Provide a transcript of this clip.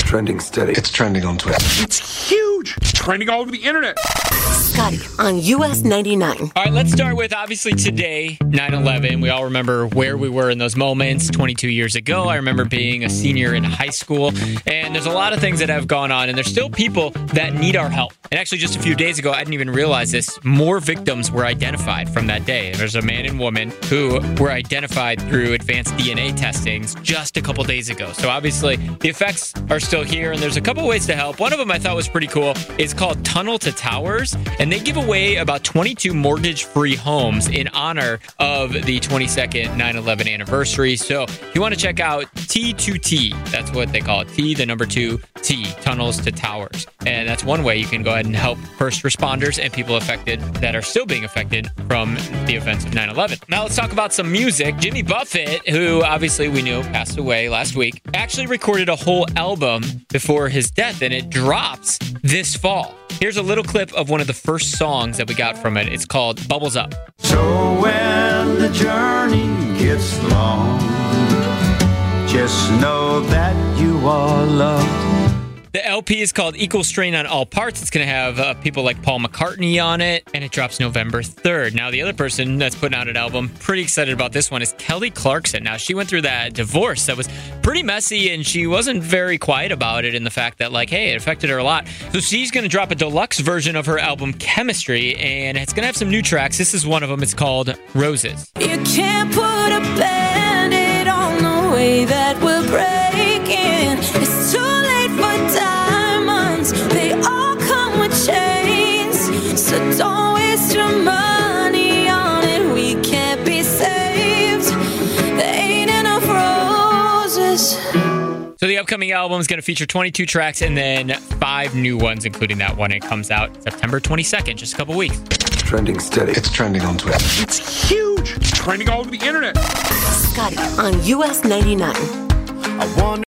Trending steady. It's trending on Twitter. It's huge. It's trending all over the internet. Scotty on US 99. All right, let's start with, obviously, today, 9/11. We all remember where we were in those moments 22 years ago. I remember being a senior in high school, and there's a lot of things that have gone on, and there's still people that need our help. And actually, just a few days ago, I didn't even realize this, more victims were identified from that day. There's a man and woman who were identified through advanced DNA testings just a couple days ago. So obviously, the effects are still here, and there's a couple ways to help. One of them I thought was pretty cool. It's called Tunnel to Towers, and they give away about 22 mortgage-free homes in honor of the 22nd 9/11 anniversary. So if you want to check out T2T, that's what they call it, T, the number 2T, Tunnels to Towers. And that's one way you can go ahead and help first responders and people affected that are still being affected from the events of 9/11. Now let's talk about some music. Jimmy Buffett, who obviously we knew passed away last week, actually recorded a whole album before his death, and it drops this fall. Here's a little clip of one of the first songs that we got from it. It's called Bubbles Up. So when the journey gets long, just know that you are loved. The LP is called Equal Strain on All Parts. It's going to have people like Paul McCartney on it, and it drops November 3rd. Now, the other person that's putting out an album, pretty excited about this one, is Kelly Clarkson. Now, she went through that divorce that was pretty messy, and she wasn't very quiet about it in the fact that, like, hey, it affected her a lot. So she's going to drop a deluxe version of her album, Chemistry, and it's going to have some new tracks. This is one of them. It's called Roses. You can't put a Band-Aid on the way that we're breaking. It's too late for diamonds. They all come with chains. So don't waste your money on it. We can't be saved. There ain't enough roses. So the upcoming album is going to feature 22 tracks and then 5 new ones, including that one. It comes out September 22nd, just a couple weeks. Trending steady. It's trending on Twitter. It's huge. It's trending all over the internet. Scotty on US 99. I want